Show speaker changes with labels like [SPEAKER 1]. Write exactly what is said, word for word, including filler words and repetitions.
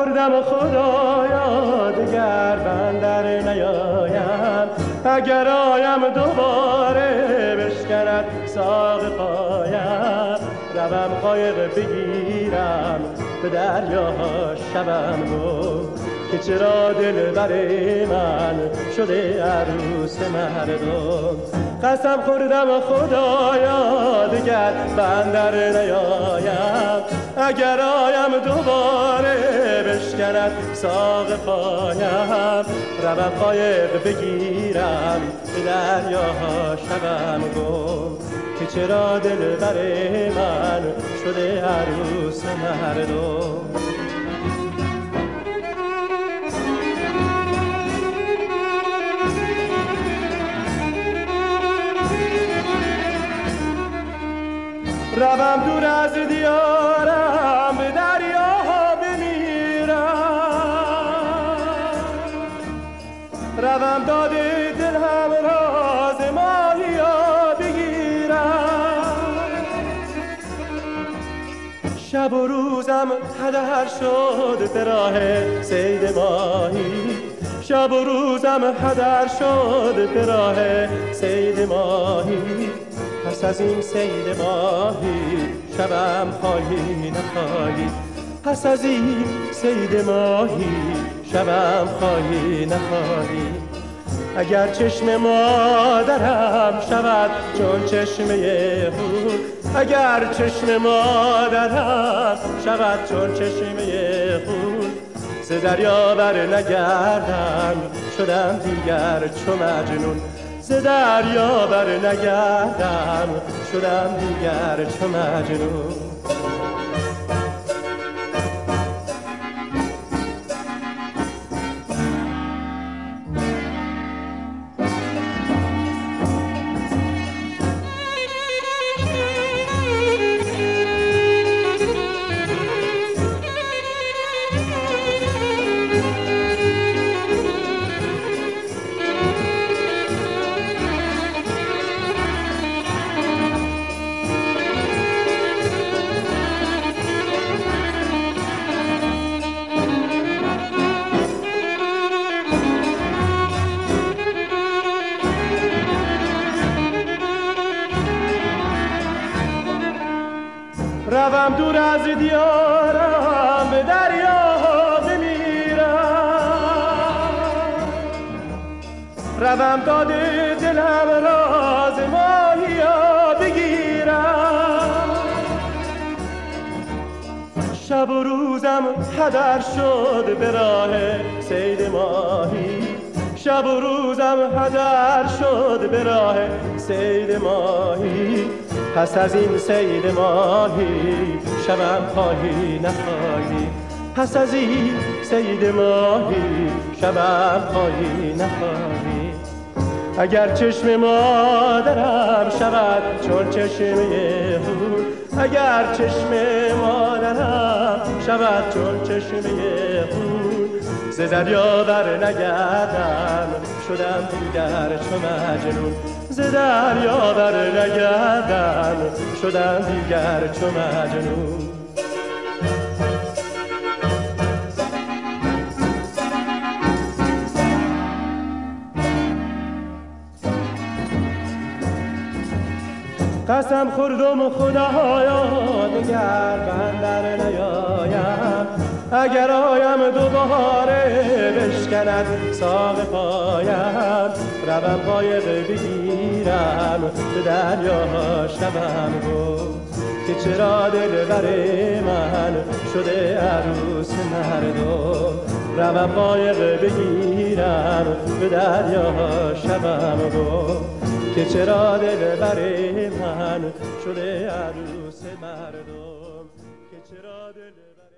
[SPEAKER 1] خوردم خدایا دگر بندر نیایم، اگر آیم دوباره بشکند ساق پایم. روم قایق بگیرم به دریاها شبم گم، که چرا دلبر من شده عروس مردم. قسم خوردم خدایا دگر بندر نیایم، اگر آیم دوباره بشکند ساق پایم. روم قایق بگیرم به دریاها شبم گم، که چرا دلبر من شده عروس مردم. روم دور از دیارم به دریاها بمیرم، روم داد دل هم راز ماهیا بگیرم. شب و روزم هدر شد به راه صید ماهی، شب و روزم هدر شد به راه صید ماهی. پس از این صید ماهی شبم خواهی نخواهی، پس از این صید ماهی شبم خواهی نخواهی. اگر چشم مادرم شود چون چشمه هور، اگر چشم مادرم شود چون چشمه هور، ز دریا بر نگردم شدم دیگر چو مجنون، ز دریا بر نگردم شدم دیگر چو مجنون. روم دور از دیارم به دریاها بمیرم، روم داد دلم راز ماهیا بگیرم. شب و روزم هدر شد به راه صید ماهی، شب و روزم هدر شد به راه صید ماهی. پس از این صید ماهی شبم خواهی نخواهی، پس از این صید ماهی شبم خواهی نخواهی. اگر چشم مادرم شود چون چشمه هور، اگر چشم مادرم شود چون چشمه هور، ز دریا بر نگردم شدم دیگر چو مجنون، ز دریا بر نگردم شدم دیگر چو مجنون. قسم خوردم خدایا دگر بندر نیایم، اگر آیم دوباره بشکند ساق پایم. روم قایق بگیرم به دریاها شبم گم، که چرا دلبر من شده عروس مردم. روم قایق بگیرم به دریاها شبم گم، که چرا دلبر من شده عروس مردم، که چرا دلبر